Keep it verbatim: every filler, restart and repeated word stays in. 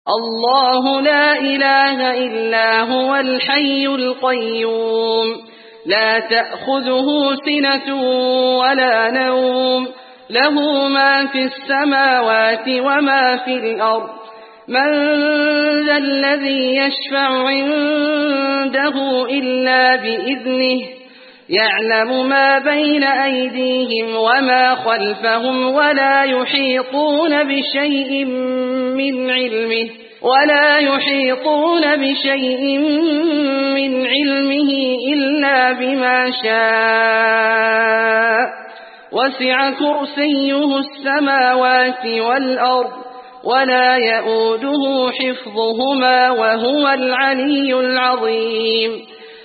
الله لا إله إلا هو الحي القيوم لا تأخذه سنة ولا نوم له ما في السماوات وما في الأرض من ذا الذي يشفع عنده إلا بإذنه يعلم ما بين أيديهم وما خلفهم ولا يحيطون بشيء من علمه ولا يحيطون بشيء من علمه إلا بما شاء وسع كرسيه السماوات والأرض ولا يؤوده حفظهما وهو العلي العظيم